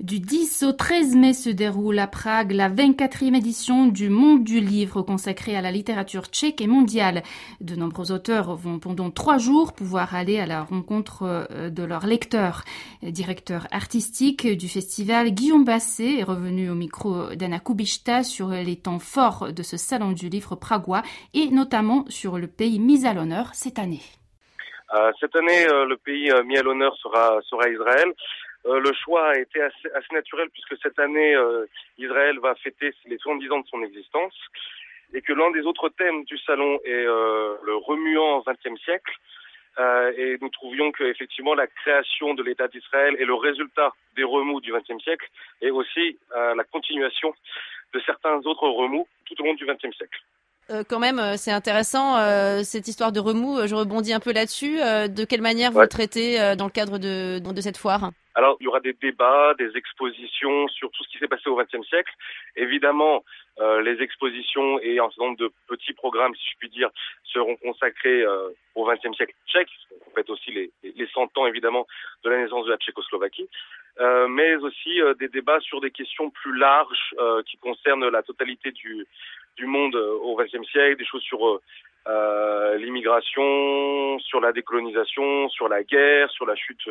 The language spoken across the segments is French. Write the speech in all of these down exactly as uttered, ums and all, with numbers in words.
Du dix au treize mai se déroule à Prague la vingt-quatrième édition du Monde du Livre consacrée à la littérature tchèque et mondiale. De nombreux auteurs vont pendant trois jours pouvoir aller à la rencontre de leurs lecteurs. Directeur artistique du festival, Guillaume Basset est revenu au micro d'Anna Kubishta sur les temps forts de ce salon du livre pragois et notamment sur le pays mis à l'honneur cette année. Euh, cette année, euh, le pays euh, mis à l'honneur sera, sera Israël. Euh, le choix a été assez, assez naturel puisque cette année, euh, Israël va fêter les soixante-dix ans de son existence et que l'un des autres thèmes du salon est euh, le remuant vingtième siècle. Euh, et nous trouvions que effectivement la création de l'État d'Israël est le résultat des remous du vingtième siècle et aussi euh, la continuation de certains autres remous tout au long du vingtième siècle. Euh, quand même, c'est intéressant, euh, cette histoire de remous. Je rebondis un peu là-dessus. Euh, de quelle manière vous ouais. le traitez euh, dans le cadre de, de cette foire ? Alors, il y aura des débats, des expositions sur tout ce qui s'est passé au vingtième siècle. Évidemment, euh, les expositions et un certain nombre de petits programmes, si je puis dire, seront consacrés euh, au vingtième siècle tchèque. On fête aussi les, les cent ans, évidemment, de la naissance de la Tchécoslovaquie. Euh, mais aussi euh, des débats sur des questions plus larges euh, qui concernent la totalité du, du monde euh, au vingtième siècle, des choses sur euh, euh, l'immigration, sur la décolonisation, sur la guerre, sur la chute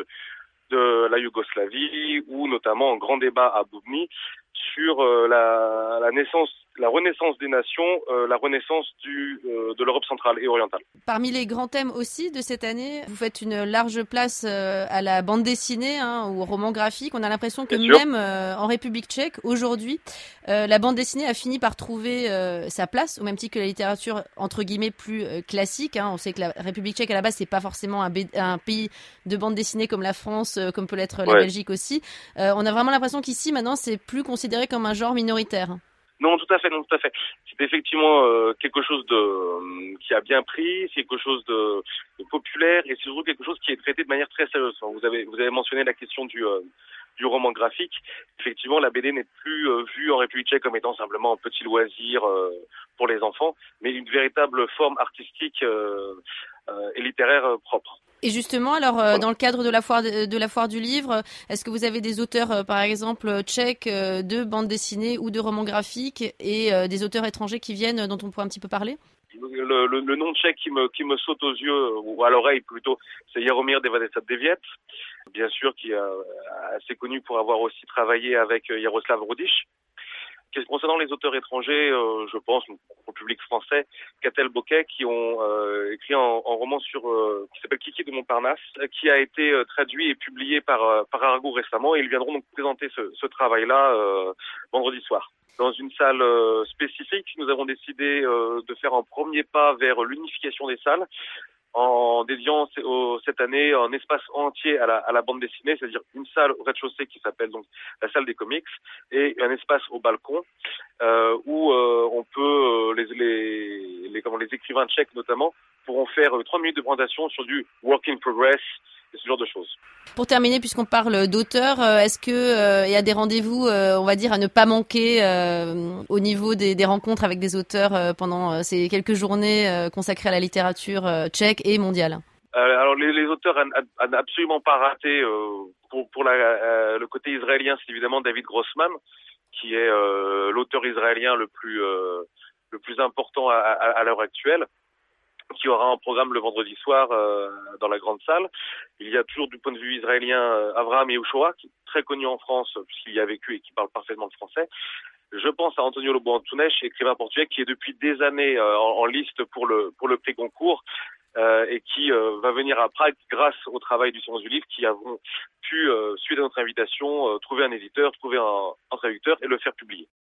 de la Yougoslavie, ou notamment un grand débat à Boubny sur euh, la, la naissance, la renaissance des nations, euh, la renaissance du, euh, de l'Europe centrale et orientale. Parmi les grands thèmes aussi de cette année, vous faites une large place euh, à la bande dessinée, hein, au roman graphique. On a l'impression que Bien même euh, en République tchèque, aujourd'hui, euh, la bande dessinée a fini par trouver euh, sa place, au même titre que la littérature entre guillemets plus euh, classique. Hein. On sait que la République tchèque à la base c'est pas forcément un, b- un pays de bande dessinée comme la France, euh, comme peut l'être la ouais. Belgique aussi. Euh, on a vraiment l'impression qu'ici maintenant c'est plus considéré comme un genre minoritaire. Non, tout à fait, non, tout à fait. C'est effectivement euh, quelque chose de euh, qui a bien pris, c'est quelque chose de, de populaire et c'est surtout quelque chose qui est traité de manière très sérieuse. Enfin, vous avez vous avez mentionné la question du euh, du roman graphique. Effectivement, la B D n'est plus euh, vue en République tchèque comme étant simplement un petit loisir euh, pour les enfants, mais une véritable forme artistique euh, euh, et littéraire euh, propre. Et justement, alors, euh, dans le cadre de la foire de, de la foire du livre, est-ce que vous avez des auteurs, euh, par exemple, tchèques, euh, de bande dessinée ou de romans graphiques et euh, des auteurs étrangers qui viennent, dont on pourrait un petit peu parler ? Le, le, le nom tchèque qui me, qui me saute aux yeux, ou à l'oreille plutôt, c'est Jaromír Devadesat-Devět, bien sûr, qui est euh, assez connu pour avoir aussi travaillé avec Jaroslav Rudiš. Concernant les auteurs étrangers, euh, je pense au public français, Catel Bocquet, qui ont euh, écrit un, un roman sur euh, qui s'appelle Kiki de Montparnasse, qui a été euh, traduit et publié par euh, par Argo récemment, et ils viendront donc présenter ce, ce travail-là euh, vendredi soir. Dans une salle euh, spécifique, nous avons décidé euh, de faire un premier pas vers l'unification des salles, en dédiant cette année un espace entier à la, à la bande dessinée, c'est-à-dire une salle au rez-de-chaussée qui s'appelle donc la salle des comics et un espace au balcon euh, où euh, on peut euh, les, les, les, comment, les écrivains tchèques notamment pourront faire trois minutes de présentation sur du work in progress et ce genre de choses. Pour terminer, puisqu'on parle d'auteurs, est-ce que euh, il y a des rendez-vous, euh, on va dire, à ne pas manquer euh, au niveau des, des rencontres avec des auteurs euh, pendant euh, ces quelques journées euh, consacrées à la littérature euh, tchèque et mondiale ? euh, Alors les, les auteurs à, à, à absolument pas rater euh, pour, pour la, euh, le côté israélien, c'est évidemment David Grossman, qui est euh, l'auteur israélien le plus euh, le plus important à, à, à l'heure actuelle, qui aura un programme le vendredi soir euh, dans la grande salle. Il y a toujours du point de vue israélien euh, Avraham Yehoshua, qui est très connu en France puisqu'il y a vécu et qui parle parfaitement le français. Je pense à Antonio Lobo Antunes, écrivain portugais, qui est depuis des années euh, en, en liste pour le pour le prix Goncourt euh, et qui euh, va venir à Prague grâce au travail du Salon du Livre, qui avons pu, euh, suite à notre invitation, euh, trouver un éditeur, trouver un, un traducteur et le faire publier.